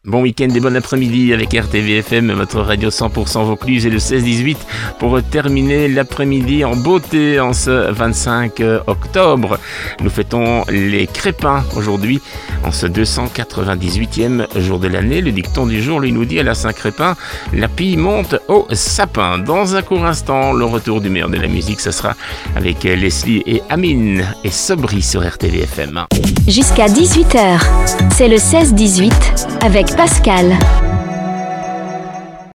Bon week-end et bon après-midi avec RTV-FM, votre radio 100% Vaucluse et le 16-18 pour terminer l'après-midi en beauté en ce 25 octobre. Nous fêtons les Crépins aujourd'hui en ce 298e jour de l'année. Le dicton du jour lui nous dit à la Saint-Crépin, la pie monte au sapin. Dans un court instant, le retour du meilleur de la musique, ce sera avec Leslie et Amine et Sobri sur RTV-FM. Jusqu'à 18h, c'est le 16-18 avec Pascal.